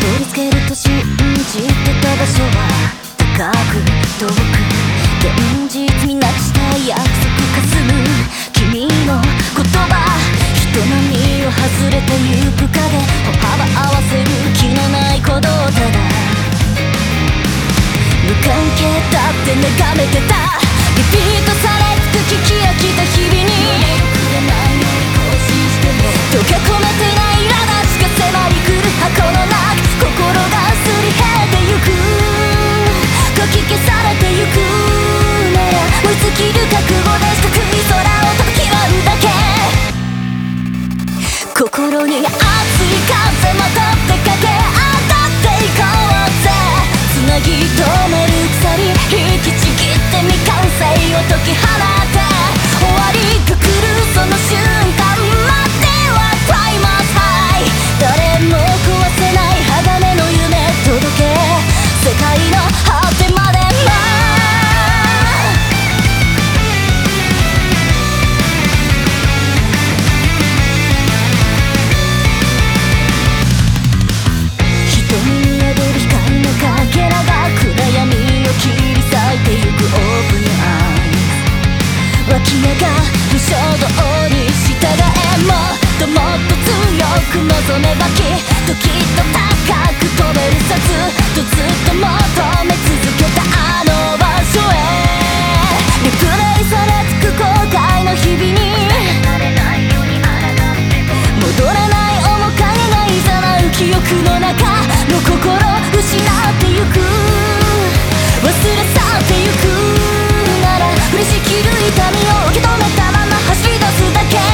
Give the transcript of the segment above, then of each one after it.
りつけると信じてた場所は高く遠く、現実になくした約束かすむ君の言葉、人波を外れてゆく影、歩幅合わせる気のない鼓動、ただ無関係だって眺めてた、リピートされつく聞き飽きた日々に溶け込めてない苛立ちが迫り来る箱の中、心がすり減ってゆく、かき消されてゆくなら追い尽きる覚悟で四角い空を叩き割るだけ、心に熱い風まとって駆け上がっていこうぜ、つなぎ止める鎖引きちぎって未完成を解き放って終わりが来るその瞬間まではクライマーズハイ、誰も壊せない鋼の夢届け、世界の果てまで湧き上がる衝動に従え、もっともっと強く望めばきっときっと高く飛べるさ、ずっとずっと求め続けたあの場所へ、リプレイされつく後悔の日々に戻れない面影がいざなう記憶の中の心失ってゆく、忘れ去ってゆくなら振りしきる痛みを受け止めたまま走り出すだけ、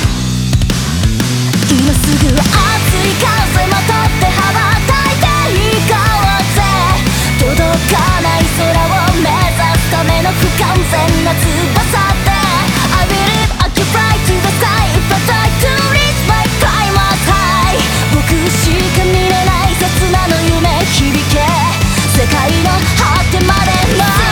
今すぐ熱い風まとって羽ばたいていこうぜ、届かない空を目指すための不完全な翼で I believe I can fly to the sky if I try to reach my climax high、 僕しか見れない刹那の夢響け、世界の果てまで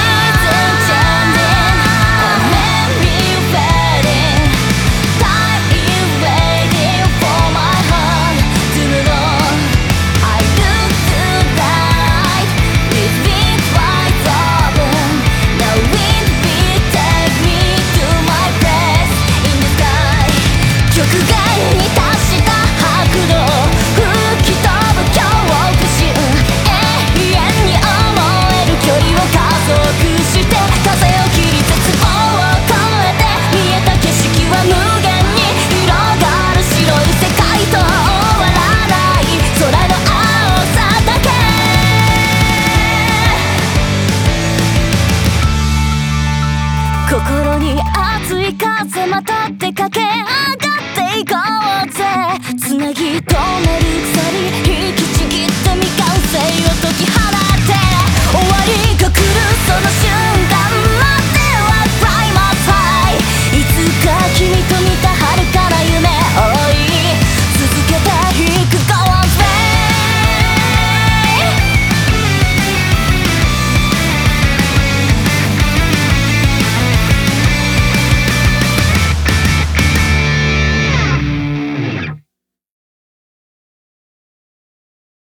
心に熱い風まとって駆け上がっていこうぜ、つなぎ止める鎖引きちぎって未完成を解き放って終わりが来るその瞬間